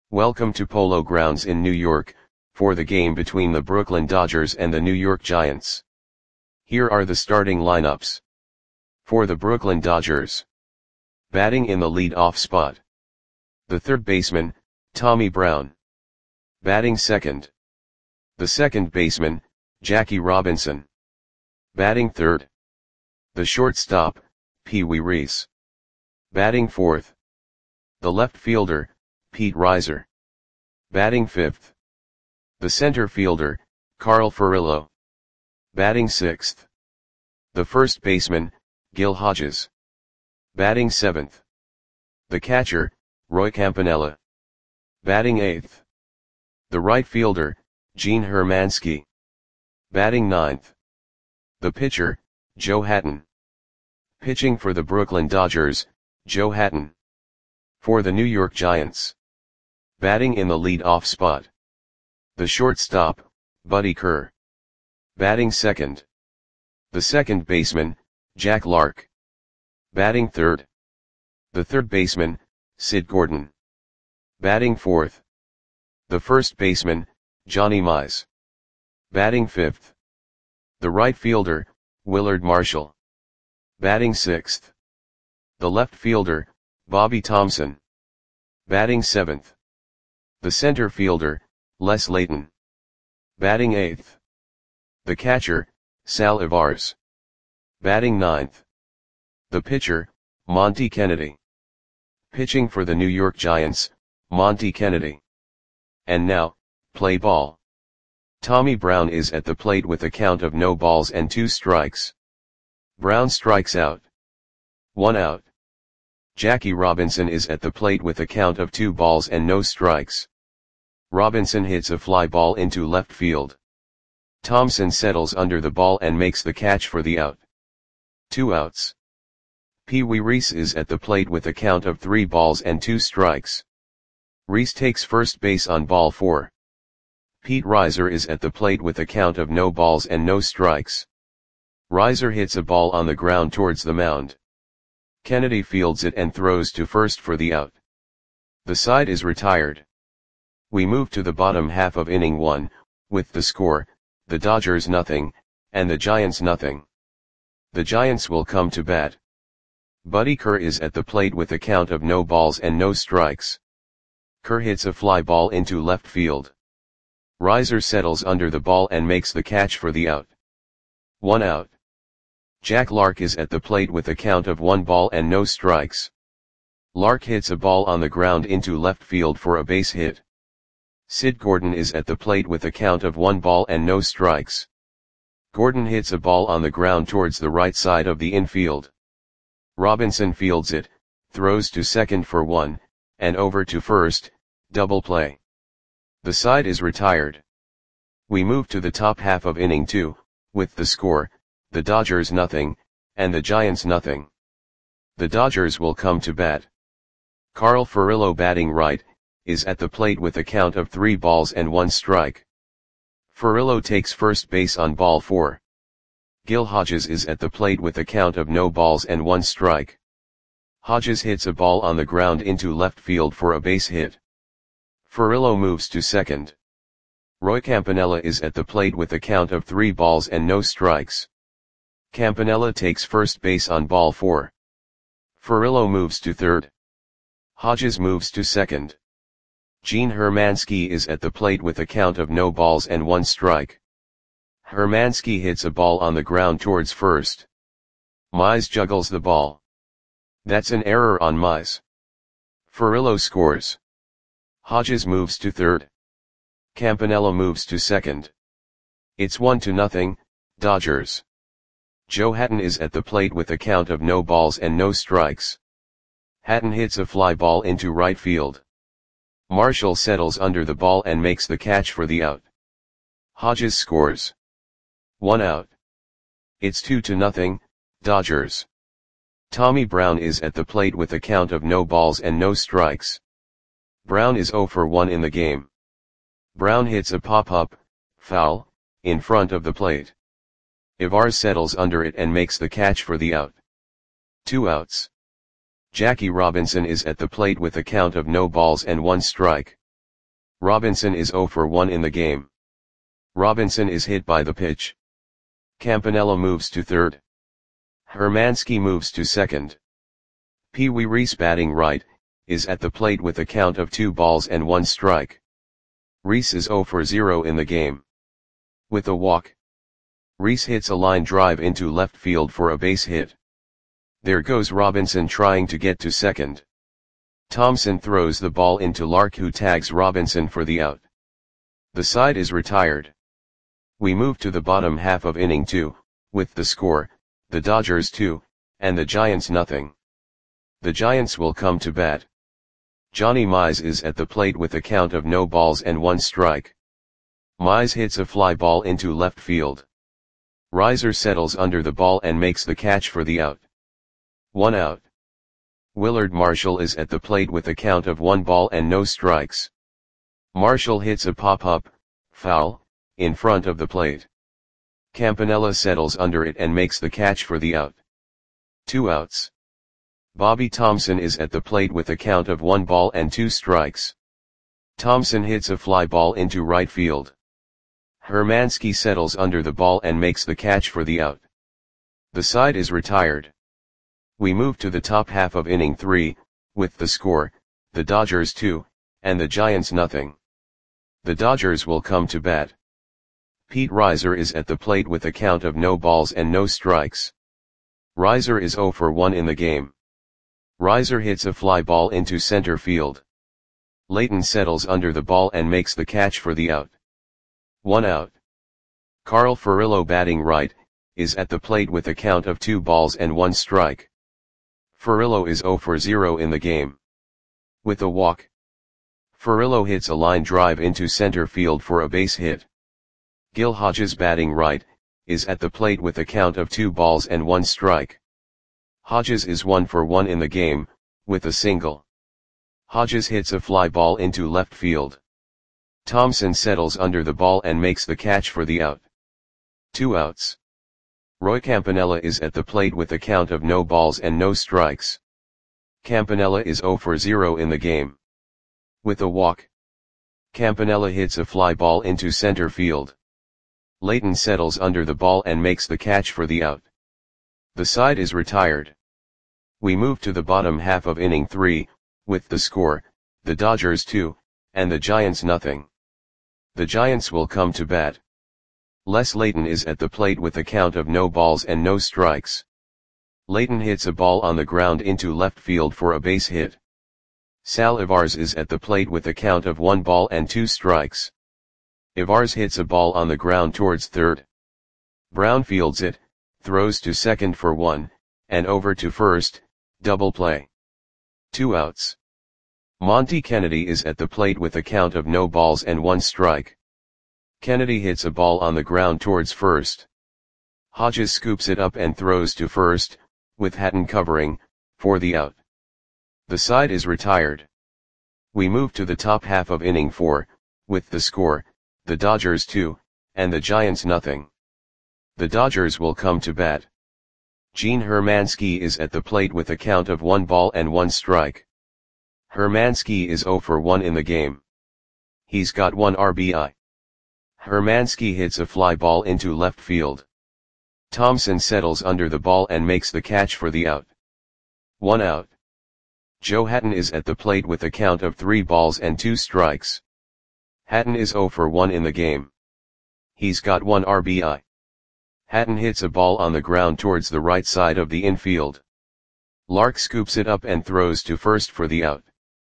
Welcome to Polo Grounds in New York, for the game between the Brooklyn Dodgers and the New York Giants. Here are the starting lineups. For the Brooklyn Dodgers. Batting in the lead-off spot. The third baseman, Tommy Brown. Batting second. The second baseman, Jackie Robinson. Batting third. The shortstop, Pee Wee Reese. Batting fourth. The left fielder, Pete Reiser. Batting fifth. The center fielder, Carl Furillo. Batting sixth. The first baseman, Gil Hodges. Batting seventh. The catcher, Roy Campanella. Batting eighth. The right fielder, Gene Hermansky. Batting ninth. The pitcher, Joe Hatton. Pitching for the Brooklyn Dodgers, Joe Hatton. For the New York Giants. Batting in the lead-off spot. The shortstop, Buddy Kerr. Batting second. The second baseman, Jack Lark. Batting third. The third baseman, Sid Gordon. Batting fourth. The first baseman, Johnny Mize. Batting fifth. The right fielder, Willard Marshall. Batting sixth. The left fielder, Bobby Thompson. Batting seventh. The center fielder, Les Layton. Batting eighth. The catcher, Sal Ivars. Batting ninth. The pitcher, Monty Kennedy. Pitching for the New York Giants, Monty Kennedy. And now, play ball. Tommy Brown is at the plate with a count of no balls and 2 strikes. Brown strikes out. 1 out. Jackie Robinson is at the plate with a count of 2 balls and no strikes. Robinson hits a fly ball into left field. Thompson settles under the ball and makes the catch for the out. 2 outs. Pee Wee Reese is at the plate with a count of 3 balls and 2 strikes. Reese takes first base on ball 4. Pete Reiser is at the plate with a count of no balls and no strikes. Reiser hits a ball on the ground towards the mound. Kennedy fields it and throws to first for the out. The side is retired. We move to the bottom half of inning 1, with the score, the Dodgers nothing, and the Giants nothing. The Giants will come to bat. Buddy Kerr is at the plate with a count of no balls and no strikes. Kerr hits a fly ball into left field. Reiser settles under the ball and makes the catch for the out. 1 out. Jack Lark is at the plate with a count of 1 ball and no strikes. Lark hits a ball on the ground into left field for a base hit. Sid Gordon is at the plate with a count of 1 ball and no strikes. Gordon hits a ball on the ground towards the right side of the infield. Robinson fields it, throws to second for 1, and over to first, double play. The side is retired. We move to the top half of inning 2, with the score, the Dodgers nothing, and the Giants nothing. The Dodgers will come to bat. Carl Furillo batting right, is at the plate with a count of 3 balls and 1 strike. Furillo takes first base on ball 4. Gil Hodges is at the plate with a count of no balls and 1 strike. Hodges hits a ball on the ground into left field for a base hit. Furillo moves to second. Roy Campanella is at the plate with a count of 3 balls and no strikes. Campanella takes first base on ball 4. Furillo moves to third. Hodges moves to second. Gene Hermansky is at the plate with a count of no balls and 1 strike. Hermansky hits a ball on the ground towards first. Mize juggles the ball. That's an error on Mize. Furillo scores. Hodges moves to third. Campanella moves to second. It's 1-0, Dodgers. Joe Hatton is at the plate with a count of no balls and no strikes. Hatton hits a fly ball into right field. Marshall settles under the ball and makes the catch for the out. Hodges scores. 1 out. It's 2-0, Dodgers. Tommy Brown is at the plate with a count of no balls and no strikes. Brown is 0 for 1 in the game. Brown hits a pop-up, foul, in front of the plate. Ivars settles under it and makes the catch for the out. 2 outs. Jackie Robinson is at the plate with a count of no balls and 1 strike. Robinson is 0 for 1 in the game. Robinson is hit by the pitch. Campanella moves to third. Hermansky moves to second. Pee Wee Reese, batting right, is at the plate with a count of 2 balls and 1 strike. Reese is 0 for 0 in the game. With a walk, Reese hits a line drive into left field for a base hit. There goes Robinson trying to get to second. Thompson throws the ball into Lark, who tags Robinson for the out. The side is retired. We move to the bottom half of inning 2, with the score, the Dodgers 2, and the Giants nothing. The Giants will come to bat. Johnny Mize is at the plate with a count of no balls and 1 strike. Mize hits a fly ball into left field. Reiser settles under the ball and makes the catch for the out. 1 out. Willard Marshall is at the plate with a count of 1 ball and no strikes. Marshall hits a pop-up, foul, in front of the plate. Campanella settles under it and makes the catch for the out. 2 outs. Bobby Thomson is at the plate with a count of 1 ball and 2 strikes. Thomson hits a fly ball into right field. Hermansky settles under the ball and makes the catch for the out. The side is retired. We move to the top half of inning 3, with the score, the Dodgers 2, and the Giants nothing. The Dodgers will come to bat. Pete Reiser is at the plate with a count of no balls and no strikes. Reiser is 0 for 1 in the game. Reiser hits a fly ball into center field. Layton settles under the ball and makes the catch for the out. 1 out. Carl Furillo, batting right, is at the plate with a count of 2 balls and 1 strike. Furillo is 0 for 0 in the game. With a walk, Furillo hits a line drive into center field for a base hit. Gil Hodges, batting right, is at the plate with a count of 2 balls and 1 strike. Hodges is 1 for 1 in the game, with a single. Hodges hits a fly ball into left field. Thompson settles under the ball and makes the catch for the out. 2 outs. Roy Campanella is at the plate with a count of no balls and no strikes. Campanella is 0 for 0 in the game. With a walk, Campanella hits a fly ball into center field. Layton settles under the ball and makes the catch for the out. The side is retired. We move to the bottom half of inning 3, with the score, the Dodgers 2, and the Giants nothing. The Giants will come to bat. Les Layton is at the plate with a count of no balls and no strikes. Layton hits a ball on the ground into left field for a base hit. Sal Ivars is at the plate with a count of 1 ball and 2 strikes. Ivars hits a ball on the ground towards third. Brown fields it, throws to second for 1, and over to first, double play. 2 outs. Monty Kennedy is at the plate with a count of no balls and 1 strike. Kennedy hits a ball on the ground towards first. Hodges scoops it up and throws to first, with Hatton covering, for the out. The side is retired. We move to the top half of inning 4, with the score, the Dodgers 2, and the Giants nothing. The Dodgers will come to bat. Gene Hermansky is at the plate with a count of 1 ball and 1 strike. Hermansky is 0 for 1 in the game. He's got 1 RBI. Hermansky hits a fly ball into left field. Thompson settles under the ball and makes the catch for the out. 1 out. Joe Hatton is at the plate with a count of 3 balls and 2 strikes. Hatton is 0 for 1 in the game. He's got 1 RBI. Hatton hits a ball on the ground towards the right side of the infield. Lark scoops it up and throws to first for the out.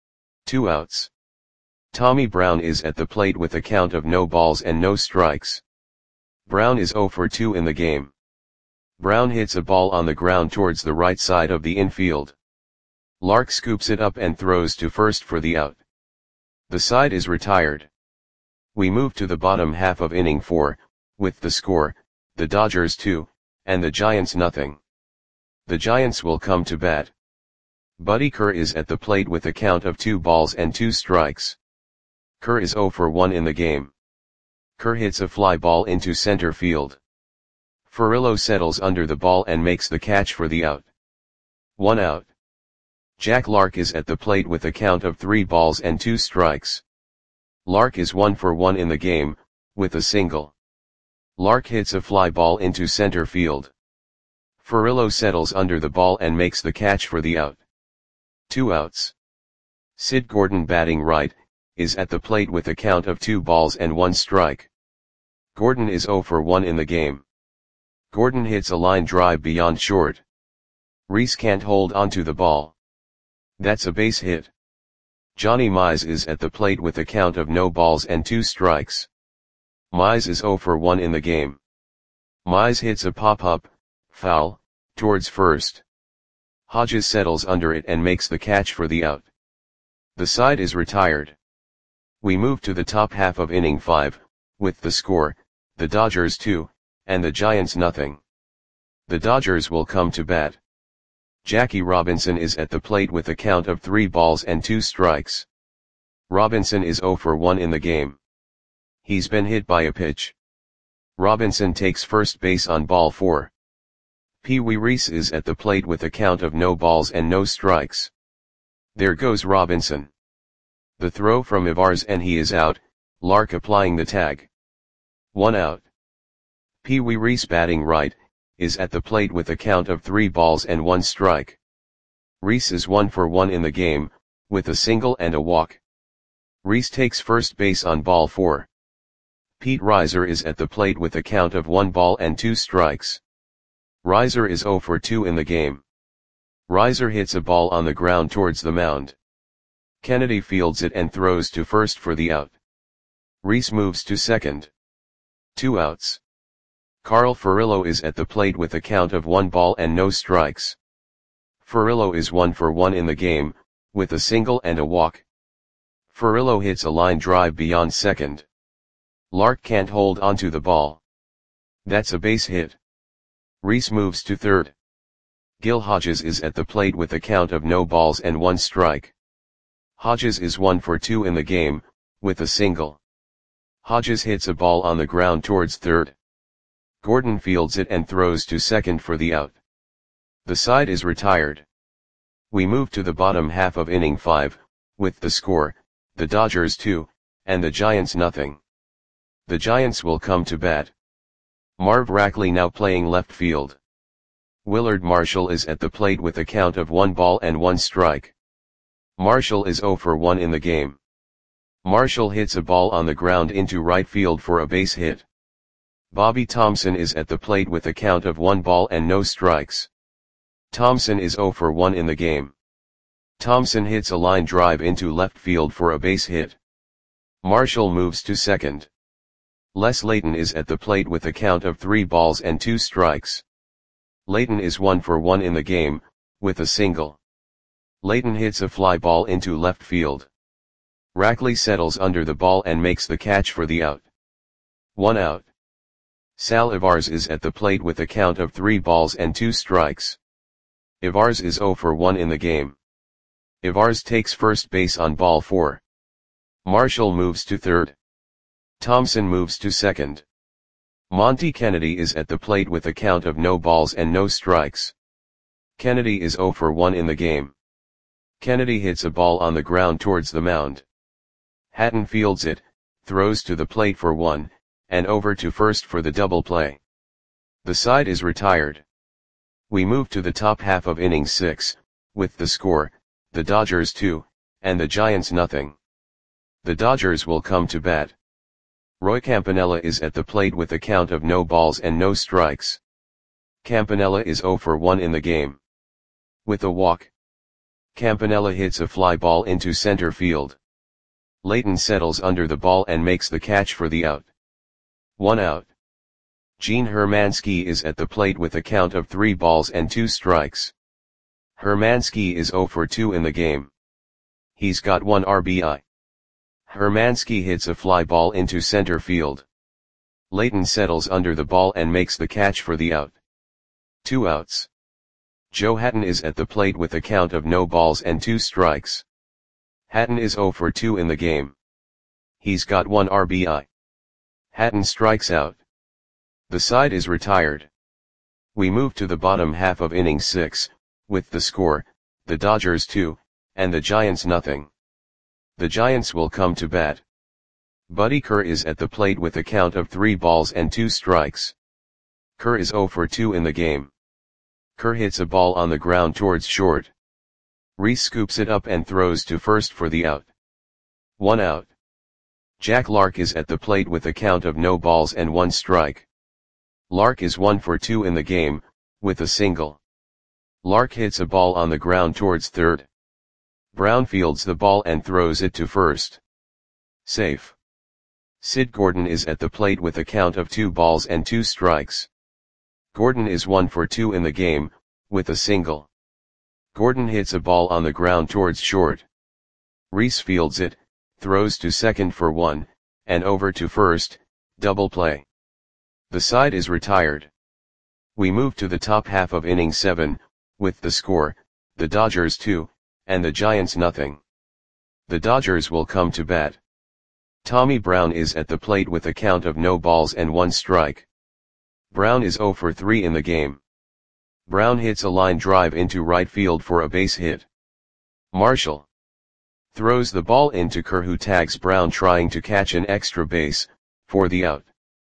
2 outs. Tommy Brown is at the plate with a count of no balls and no strikes. Brown is 0 for 2 in the game. Brown hits a ball on the ground towards the right side of the infield. Lark scoops it up and throws to first for the out. The side is retired. We move to the bottom half of inning 4, with the score, the Dodgers 2, and the Giants nothing. The Giants will come to bat. Buddy Kerr is at the plate with a count of 2 balls and 2 strikes. Kerr is 0 for 1 in the game. Kerr hits a fly ball into center field. Furillo settles under the ball and makes the catch for the out. 1 out. Jack Lark is at the plate with a count of 3 balls and 2 strikes. Lark is 1 for 1 in the game, with a single. Lark hits a fly ball into center field. Furillo settles under the ball and makes the catch for the out. 2 outs. Sid Gordon, batting right, is at the plate with a count of 2 balls and 1 strike. Gordon is 0 for 1 in the game. Gordon hits a line drive beyond short. Rhys can't hold onto the ball. That's a base hit. Johnny Mize is at the plate with a count of no balls and 2 strikes. Mize is 0 for 1 in the game. Mize hits a pop-up, foul, towards first. Hodges settles under it and makes the catch for the out. The side is retired. We move to the top half of inning 5, with the score, the Dodgers 2, and the Giants nothing. The Dodgers will come to bat. Jackie Robinson is at the plate with a count of 3 balls and 2 strikes. Robinson is 0 for 1 in the game. He's been hit by a pitch. Robinson takes first base on ball 4. Pee Wee Reese is at the plate with a count of no balls and no strikes. There goes Robinson. The throw from Ivars and he is out, Lark applying the tag. 1 out. Pee Wee Reese, batting right, is at the plate with a count of 3 balls and 1 strike. Reese is 1 for 1 in the game, with a single and a walk. Reese takes first base on ball 4. Pete Reiser is at the plate with a count of 1 ball and 2 strikes. Reiser is 0 for 2 in the game. Reiser hits a ball on the ground towards the mound. Kennedy fields it and throws to first for the out. Reese moves to second. 2 outs. Carl Furillo is at the plate with a count of 1 ball and no strikes. Furillo is 1 for 1 in the game, with a single and a walk. Furillo hits a line drive beyond second. Lark can't hold onto the ball. That's a base hit. Reese moves to third. Gil Hodges is at the plate with a count of no balls and 1 strike. Hodges is 1 for 2 in the game, with a single. Hodges hits a ball on the ground towards third. Gordon fields it and throws to second for the out. The side is retired. We move to the bottom half of inning 5, with the score, the Dodgers 2, and the Giants nothing. The Giants will come to bat. Marv Rackley now playing left field. Willard Marshall is at the plate with a count of 1 ball and 1 strike. Marshall is 0 for 1 in the game. Marshall hits a ball on the ground into right field for a base hit. Bobby Thompson is at the plate with a count of 1 ball and no strikes. Thompson is 0 for 1 in the game. Thompson hits a line drive into left field for a base hit. Marshall moves to second. Les Layton is at the plate with a count of 3 balls and 2 strikes. Layton is 1 for 1 in the game, with a single. Layton hits a fly ball into left field. Rackley settles under the ball and makes the catch for the out. 1 out. Sal Ivars is at the plate with a count of 3 balls and 2 strikes. Ivars is 0 for 1 in the game. Ivars takes first base on ball 4. Marshall moves to third. Thompson moves to second. Monty Kennedy is at the plate with a count of no balls and no strikes. Kennedy is 0 for 1 in the game. Kennedy hits a ball on the ground towards the mound. Hatton fields it, throws to the plate for 1, and over to first for the double play. The side is retired. We move to the top half of inning 6, with the score, the Dodgers 2, and the Giants nothing. The Dodgers will come to bat. Roy Campanella is at the plate with a count of no balls and no strikes. Campanella is 0 for 1 in the game. With a walk. Campanella hits a fly ball into center field. Layton settles under the ball and makes the catch for the out. 1 out. Gene Hermansky is at the plate with a count of 3 balls and 2 strikes. Hermansky is 0 for 2 in the game. He's got 1 RBI. Hermansky hits a fly ball into center field. Layton settles under the ball and makes the catch for the out. 2 outs. Joe Hatton is at the plate with a count of no balls and 2 strikes. Hatton is 0 for 2 in the game. He's got 1 RBI. Hatton strikes out. The side is retired. We move to the bottom half of inning 6, with the score, the Dodgers 2, and the Giants nothing. The Giants will come to bat. Buddy Kerr is at the plate with a count of 3 balls and 2 strikes. Kerr is 0 for 2 in the game. Kerr hits a ball on the ground towards short. Rhys scoops it up and throws to first for the out. 1 out. Jack Lark is at the plate with a count of no balls and 1 strike. Lark is 1 for 2 in the game, with a single. Lark hits a ball on the ground towards third. Brown fields the ball and throws it to first. Safe. Sid Gordon is at the plate with a count of 2 balls and 2 strikes. Gordon is 1 for 2 in the game, with a single. Gordon hits a ball on the ground towards short. Rhys fields it, throws to second for 1, and over to first, double play. The side is retired. We move to the top half of inning 7, with the score, the Dodgers 2, and the Giants nothing. The Dodgers will come to bat. Tommy Brown is at the plate with a count of no balls and 1 strike. Brown is 0 for 3 in the game. Brown hits a line drive into right field for a base hit. Marshall throws the ball into Kerr, who tags Brown trying to catch an extra base, for the out.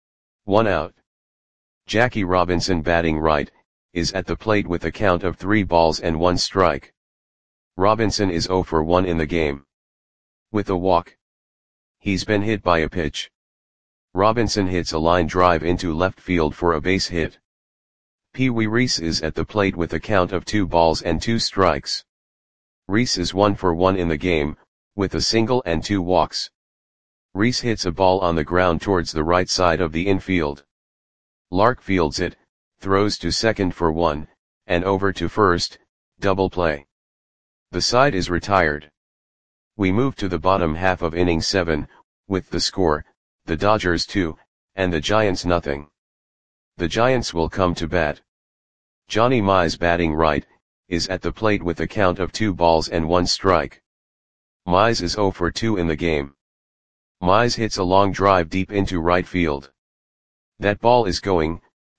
1 out. Jackie Robinson, batting right, is at the plate with a count of 3 balls and 1 strike. Robinson is 0 for 1 in the game. With a walk. He's been hit by a pitch. Robinson hits a line drive into left field for a base hit. Pee Wee Reese is at the plate with a count of 2 balls and 2 strikes. Reese is 1 for 1 in the game, with a single and 2 walks. Reese hits a ball on the ground towards the right side of the infield. Lark fields it, throws to second for 1, and over to first, double play. The side is retired. We move to the bottom half of inning 7, with the score, the Dodgers 2, and the Giants nothing. The Giants will come to bat. Johnny Mize, batting right, is at the plate with a count of 2 balls and 1 strike. Mize is 0 for 2 in the game. Mize hits a long drive deep into right field. That ball is going,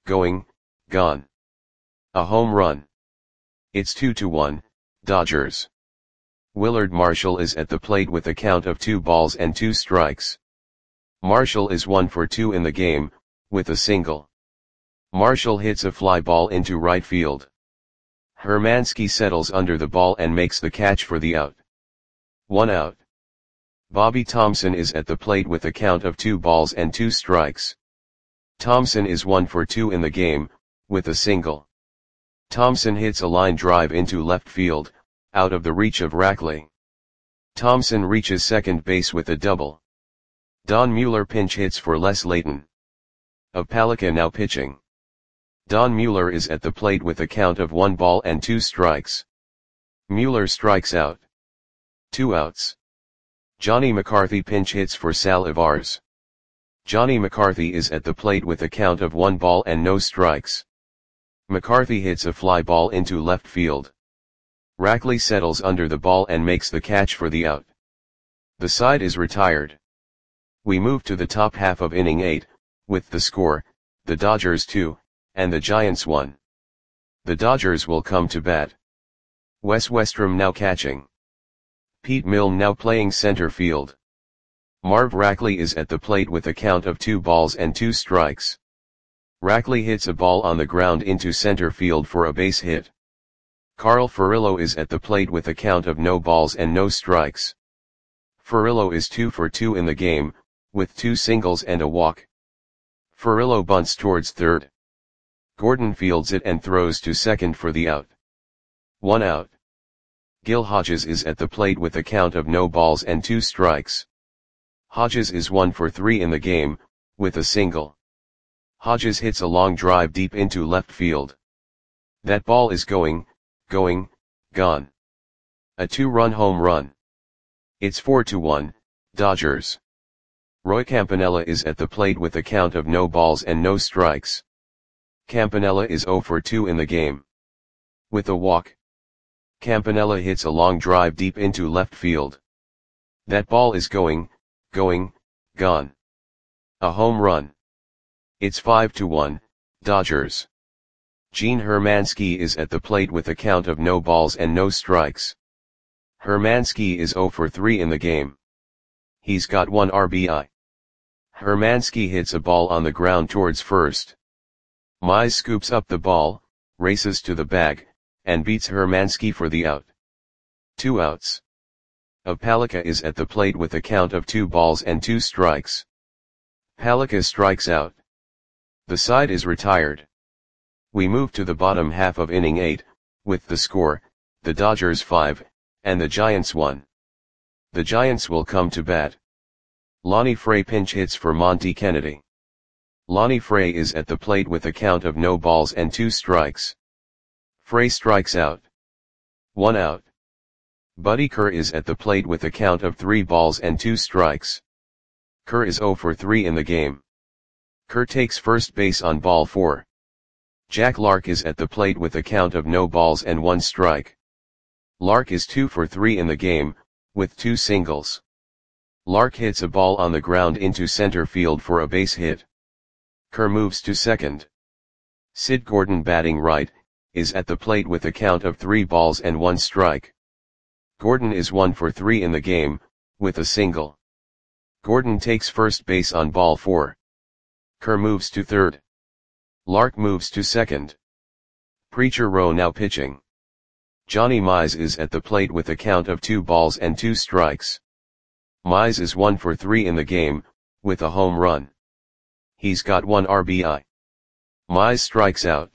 gone. A home run. It's 2-1, Dodgers. Willard Marshall is at the plate with a count of 2 balls and 2 strikes. Marshall is 1 for 2 in the game, with a single. Marshall hits a fly ball into right field. Hermansky settles under the ball and makes the catch for the out. 1 out. Bobby Thompson is at the plate with a count of 2 balls and 2 strikes. Thompson is 1 for 2 in the game, with a single. Thompson hits a line drive into left field, out of the reach of Rackley. Thompson reaches second base with a double. Don Mueller pinch hits for Les Layton. Of Palika now pitching. Don Mueller is at the plate with a count of 1 ball and 2 strikes. Mueller strikes out. 2 outs. Johnny McCarthy pinch hits for Sal Ivars. Johnny McCarthy is at the plate with a count of 1 ball and no strikes. McCarthy hits a fly ball into left field. Rackley settles under the ball and makes the catch for the out. The side is retired. We move to the top half of inning 8, with the score, the Dodgers 2, and the Giants 1. The Dodgers will come to bat. Wes Westrom now catching. Pete Milne now playing center field. Marv Rackley is at the plate with a count of 2 balls and 2 strikes. Rackley hits a ball on the ground into center field for a base hit. Carl Furillo is at the plate with a count of no balls and no strikes. Furillo is 2 for 2 in the game, with 2 singles and a walk. Furillo bunts towards third. Gordon fields it and throws to second for the out. 1 out. Gil Hodges is at the plate with a count of no balls and 2 strikes. Hodges is 1 for 3 in the game, with a single. Hodges hits a long drive deep into left field. That ball is going, gone. A 2-run home run. It's 4-1, Dodgers. Roy Campanella is at the plate with a count of no balls and no strikes. Campanella is 0 for 2 in the game. With a walk. Campanella hits a long drive deep into left field. That ball is going, gone. A home run. It's 5-1, Dodgers. Gene Hermansky is at the plate with a count of no balls and no strikes. Hermansky is 0 for 3 in the game. He's got 1 RBI. Hermansky hits a ball on the ground towards first. Mize scoops up the ball, races to the bag, and beats Hermansky for the out. 2 outs. Palika is at the plate with a count of 2 balls and 2 strikes. Palika strikes out. The side is retired. We move to the bottom half of inning 8, with the score, the Dodgers 5, and the Giants 1. The Giants will come to bat. Lonnie Frey pinch hits for Monty Kennedy. Lonnie Frey is at the plate with a count of no balls and 2 strikes. Frey strikes out. 1 out. Buddy Kerr is at the plate with a count of 3 balls and 2 strikes. Kerr is 0 for 3 in the game. Kerr takes first base on ball 4. Jack Lark is at the plate with a count of no balls and 1 strike. Lark is 2 for 3 in the game, with 2 singles. Lark hits a ball on the ground into center field for a base hit. Kerr moves to second. Sid Gordon, batting right, is at the plate with a count of 3 balls and 1 strike. Gordon is 1 for 3 in the game, with a single. Gordon takes first base on ball 4. Kerr moves to third. Lark moves to second. Preacher Rowe now pitching. Johnny Mize is at the plate with a count of 2 balls and 2 strikes. Mize is 1 for 3 in the game, with a home run. He's got 1 RBI. Mize strikes out.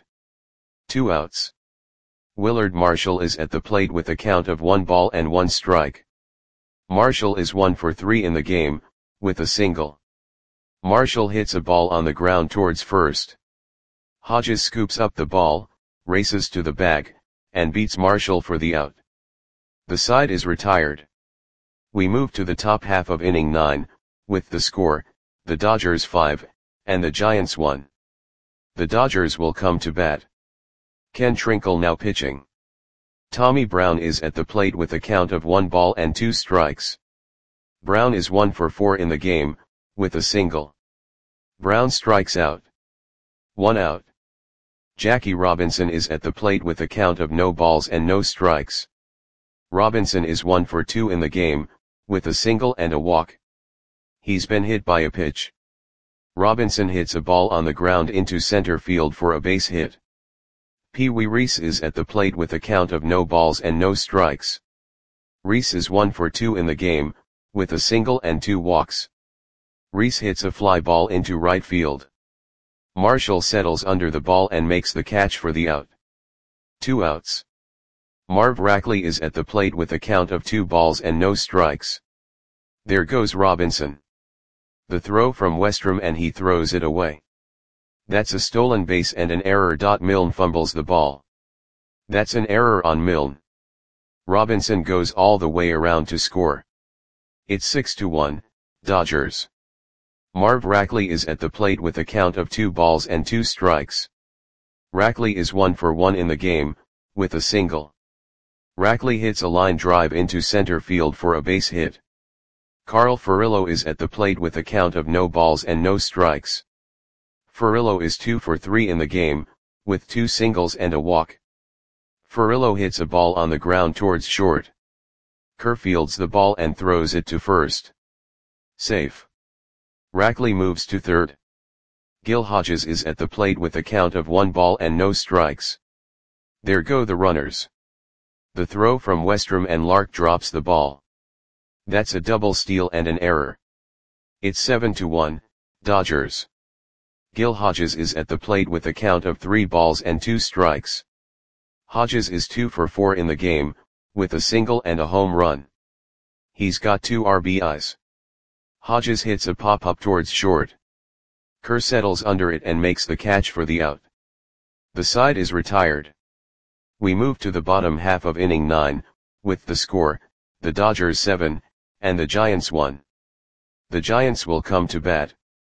2 outs. Willard Marshall is at the plate with a count of 1 ball and 1 strike. Marshall is 1 for 3 in the game, with a single. Marshall hits a ball on the ground towards first. Hodges scoops up the ball, races to the bag, and beats Marshall for the out. The side is retired. We move to the top half of inning 9, with the score, the Dodgers 5, and the Giants 1. The Dodgers will come to bat. Ken Trinkle now pitching. Tommy Brown is at the plate with a count of 1 ball and 2 strikes. Brown is 1 for 4 in the game, with a single. Brown strikes out. 1 out. Jackie Robinson is at the plate with a count of no balls and no strikes. Robinson is 1 for 2 in the game, with a single and a walk. He's been hit by a pitch. Robinson hits a ball on the ground into center field for a base hit. Pee Wee Reese is at the plate with a count of no balls and no strikes. Reese is 1 for 2 in the game, with a single and 2 walks. Reese hits a fly ball into right field. Marshall settles under the ball and makes the catch for the out. 2 outs. Marv Rackley is at the plate with a count of 2 balls and no strikes. There goes Robinson. The throw from Westrom and he throws it away. That's a stolen base and an error. Milne fumbles the ball. That's an error on Milne. Robinson goes all the way around to score. It's 6-1, Dodgers. Marv Rackley is at the plate with a count of 2 balls and 2 strikes. Rackley is 1 for 1 in the game, with a single. Rackley hits a line drive into center field for a base hit. Carl Furillo is at the plate with a count of no balls and no strikes. Furillo is 2 for 3 in the game, with 2 singles and a walk. Furillo hits a ball on the ground towards short. Kerr fields the ball and throws it to first. Safe. Rackley moves to third. Gil Hodges is at the plate with a count of 1 ball and no strikes. There go the runners. The throw from Westrom and Lark drops the ball. That's a double steal and an error. It's 7-1, Dodgers. Gil Hodges is at the plate with a count of 3 balls and 2 strikes. Hodges is 2 for 4 in the game, with a single and a home run. He's got 2 RBIs. Hodges hits a pop-up towards short. Kerr settles under it and makes the catch for the out. The side is retired. We move to the bottom half of inning 9, with the score, the Dodgers 7, and the Giants 1. The Giants will come to bat.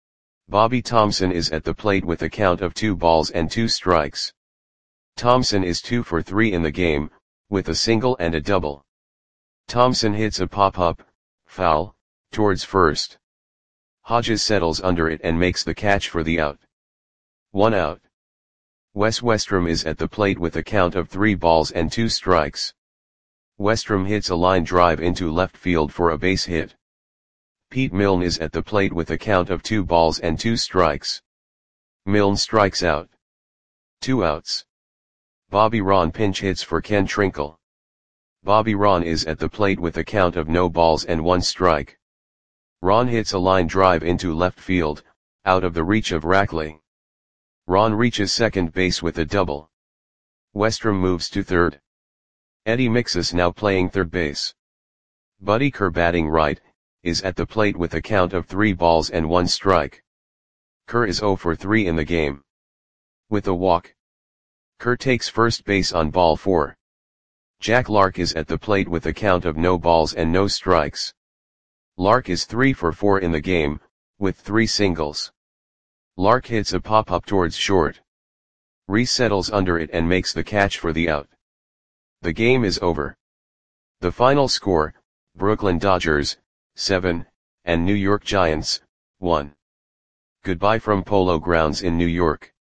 Bobby Thomson is at the plate with a count of 2 balls and 2 strikes. Thomson is 2 for 3 in the game, with a single and a double. Thomson hits a pop-up, foul, towards first. Hodges settles under it and makes the catch for the out. 1 out. Wes Westrom is at the plate with a count of 3 balls and 2 strikes. Westrom hits a line drive into left field for a base hit. Pete Milne is at the plate with a count of 2 balls and 2 strikes. Milne strikes out. 2 outs. Bobby Ron pinch hits for Ken Trinkle. Bobby Ron is at the plate with a count of no balls and 1 strike. Ron hits a line drive into left field, out of the reach of Rackley. Ron reaches second base with a double. Westrom moves to third. Eddie Mixus now playing third base. Buddy Kerr batting right, is at the plate with a count of 3 balls and 1 strike. Kerr is 0 for 3 in the game. With a walk. Kerr takes first base on ball 4. Jack Lark is at the plate with a count of no balls and no strikes. Lark is 3 for 4 in the game, with 3 singles. Lark hits a pop-up towards short. Reese settles under it and makes the catch for the out. The game is over. The final score, Brooklyn Dodgers, 7, and New York Giants, 1. Goodbye from Polo Grounds in New York.